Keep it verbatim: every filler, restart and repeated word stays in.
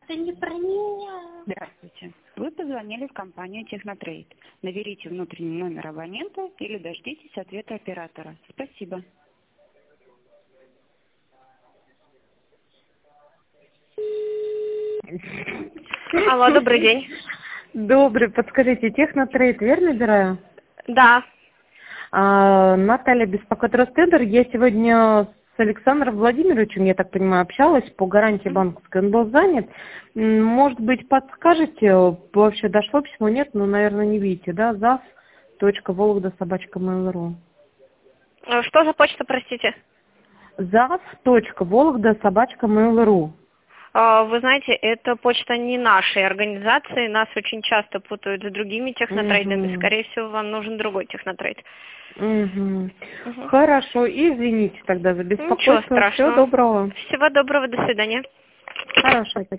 Это не про меня. Здравствуйте. Вы позвонили в компанию Технотрейд. Наберите внутренний номер абонента или дождитесь ответа оператора. Спасибо. Алло, добрый день. Добрый, подскажите, Технотрейд, верно набираю? Да. А, Наталья беспокоит Ростендер. Я сегодня с Александром Владимировичем, я так понимаю, общалась по гарантии банковской. Он был занят. М, Может быть, подскажете, вообще дошло письмо, нет? Ну, наверное, не видите, да? зав точка вологда собака mail точка ру. Э, Что за почта, простите? зав точка вологда собака mail точка ру. Э, Вы знаете, это почта не нашей организации. Нас очень часто путают с другими технотрейдами. Мгм. Скорее всего, вам нужен другой технотрейд. Мгм. Мгм. Хорошо, извините тогда за Ничего беспокойство. Всего страшного. доброго. Всего доброго, до свидания. Хорошего.